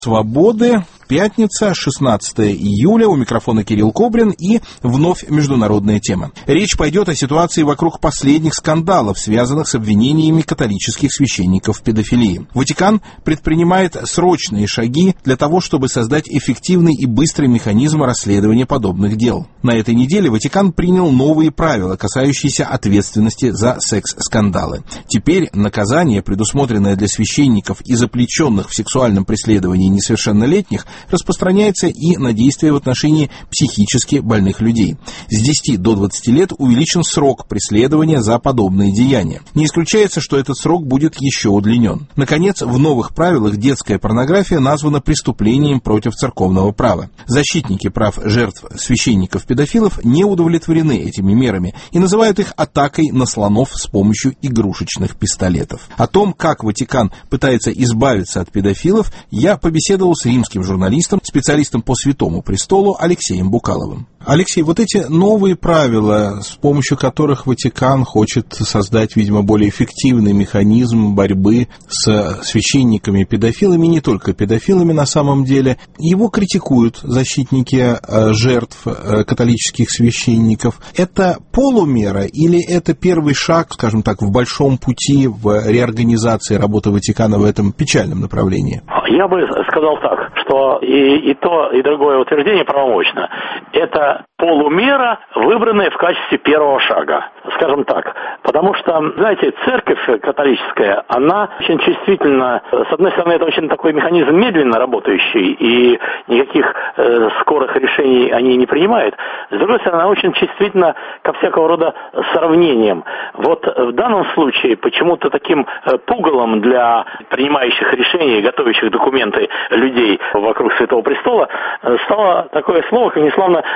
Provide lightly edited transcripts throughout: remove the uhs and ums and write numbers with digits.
Свободы. Пятница, 16 июля. У микрофона Кирилл Кобрин и вновь международная тема. Речь пойдет о ситуации вокруг последних скандалов, связанных с обвинениями католических священников в педофилии. Ватикан предпринимает срочные шаги для того, чтобы создать эффективный и быстрый механизм расследования подобных дел. На этой неделе Ватикан принял новые правила, касающиеся ответственности за секс-скандалы. Теперь наказание, предусмотренное для священников и заплетенных в сексуальном преследовании несовершеннолетних, распространяется и на действия в отношении психически больных людей. С 10 до 20 лет увеличен срок преследования за подобные деяния. Не исключается, что этот срок будет еще удлинен. Наконец, в новых правилах детская порнография названа преступлением против церковного права. Защитники прав жертв священников-педофилов не удовлетворены этими мерами и называют их атакой на слонов с помощью игрушечных пистолетов. О том, как Ватикан пытается избавиться от педофилов, я побеседовал с римским журналистом, специалистом по Святому Престолу Алексеем Букаловым. Алексей, вот эти новые правила, с помощью которых Ватикан хочет создать, видимо, более эффективный механизм борьбы с священниками-педофилами, не только педофилами на самом деле, его критикуют защитники жертв католических священников. Это полумера или это первый шаг, скажем так, в большом пути в реорганизации работы Ватикана в этом печальном направлении? Я бы сказал так, что и то, и другое утверждение правомочно. Это полумера, выбранная в качестве первого шага, скажем так. Потому что, знаете, церковь католическая, она очень чувствительна. С одной стороны, это очень такой механизм медленно работающий, и никаких скорых решений они не принимают. С другой стороны, она очень чувствительна ко всякого рода сравнениям. Вот в данном случае почему-то таким пугалом для принимающих решения, готовящих документы людей вокруг Святого Престола стало такое слово, как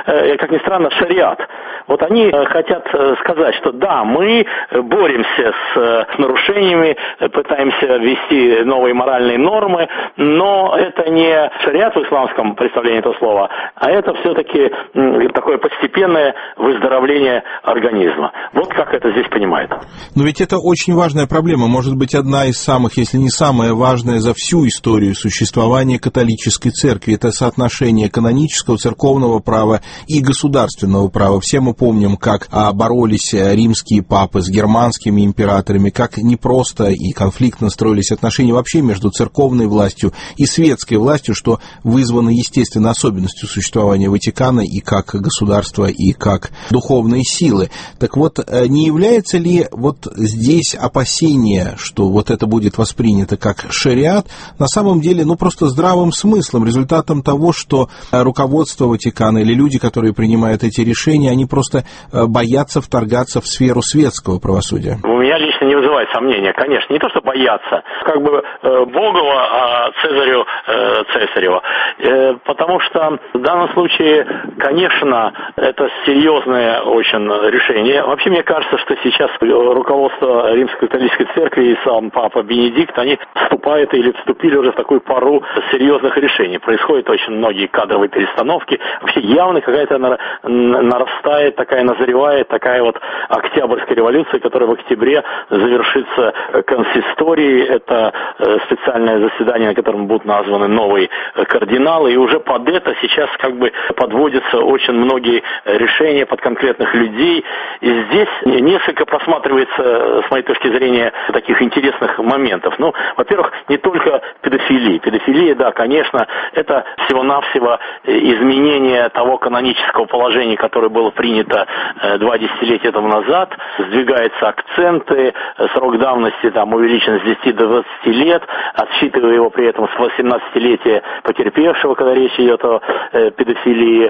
ни странно, шариат. Вот они хотят сказать, что да, мы боремся с нарушениями, пытаемся ввести новые моральные нормы, но это не шариат в исламском представлении этого слова, а это все-таки такое постепенное выздоровление организма. Вот как это здесь понимают. Но ведь это очень важная проблема, может быть, одна из самых, если не самая важная за всю историю существования католической церкви. Это соотношение канонического, церковного права и государственного права. Все мы помним, как боролись римские папы с германскими императорами, как непросто и конфликтно строились отношения вообще между церковной властью и светской властью, что вызвано, естественно, особенностью существования Ватикана и как государства, и как духовные силы. Так вот, не является ли вот здесь опасение, что вот это будет воспринято как шариат, на самом деле, просто здравым смыслом, результатом того, что руководство Ватикана или люди, которые принимают эти решения, они просто боятся вторгаться в сферу светского правосудия? У меня лично не вызывает сомнения, конечно. Не то, что боятся, как бы Богово, а Цезарю Цесарева. Потому что в данном случае, конечно, это серьезное очень решение. Вообще, мне кажется, что сейчас руководство Римской католической церкви и сам Папа Бенедикт, они вступают или вступили уже в такую пору серьезных решений. Происходят очень многие кадровые перестановки. Вообще явно какая-то нарастает, назревает такая вот Октябрьская революция, которая в октябре завершится консисторией. Это специальное заседание, на котором будут названы новые кардиналы. И уже под это сейчас подводятся очень многие решения под конкретных людей. И здесь несколько просматривается, с моей точки зрения, таких интересных моментов. Во-первых, не только педофилия. Педофилия, да, конечно, это всего-навсего изменение того канонического положения, которое было принято 2 десятилетия тому назад. Сдвигаются акценты, срок давности увеличен с 10 до 20 лет, отсчитывая его при этом с 18-летия потерпевшего, когда речь идет о педофилии.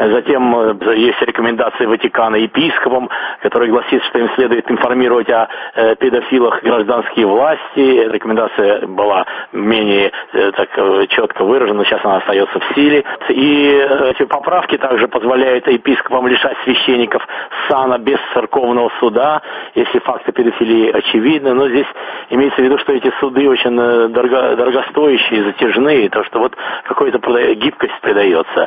Затем есть рекомендации Ватикана епископам, который гласит, что им следует информировать о педофилах гражданские власти. Эта рекомендация была менее четко выражена, но сейчас она остается в силе. И эти поправки также позволяют епископам лишать священников сана без церковного суда, если факты педофилии очевидны. Но здесь имеется в виду, что эти суды очень дорогостоящие, затяжные, то что какой-то гибкость придается.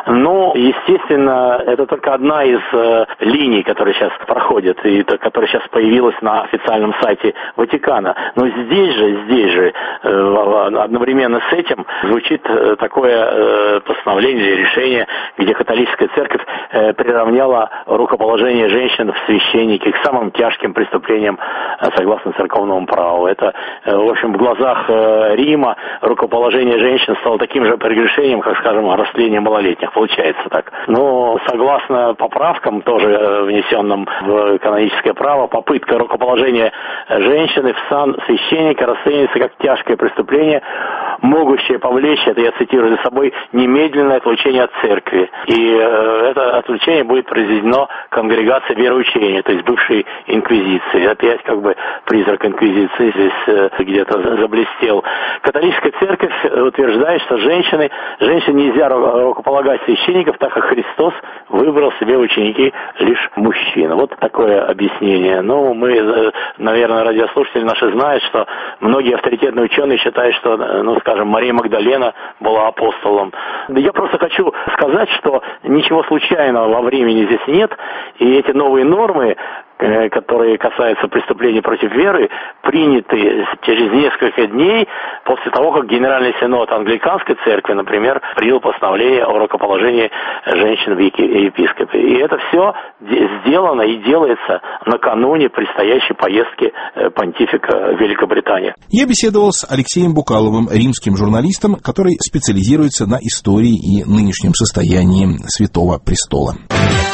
Ну, естественно, это только одна из линий, которая сейчас проходит, и которая сейчас появилась на официальном сайте Ватикана. Но здесь же, одновременно с этим звучит такое постановление или решение, где католическая церковь приравняла рукоположение женщин в священники к самым тяжким преступлениям согласно церковному праву. Это, в общем, в глазах Рима рукоположение женщин стало таким же прегрешением, как, скажем, растление малолетних. Получается так. Но согласно поправкам, тоже внесенным в каноническое право, попытка рукоположения женщины в сан священника расценивается как тяжкое преступление, могущее повлечь, это я цитирую за собой, немедленное отлучение от церкви. И это отлучение будет произведено конгрегацией вероучения, то есть бывшей инквизиции. Опять как бы призрак инквизиции здесь где-то заблестел. Католическая церковь утверждает, что женщине нельзя рукополагать священников, так как Христос выбрал себе ученики лишь мужчин. Вот такое объяснение. Ну, мы, наверное, радиослушатели наши знают, что многие авторитетные ученые считают, что, ну, скажем, Мария Магдалена была апостолом. Я просто хочу сказать, что ничего случайного во времени здесь нет, и эти новые нормы, которые касаются преступлений против веры, приняты через несколько дней после того, как Генеральный Синод Англиканской Церкви, например, принял постановление о рукоположении женщин в епископе. И это все сделано и делается накануне предстоящей поездки понтифика в Великобританию. Я беседовал с Алексеем Букаловым, римским журналистом, который специализируется на истории и нынешнем состоянии Святого Престола.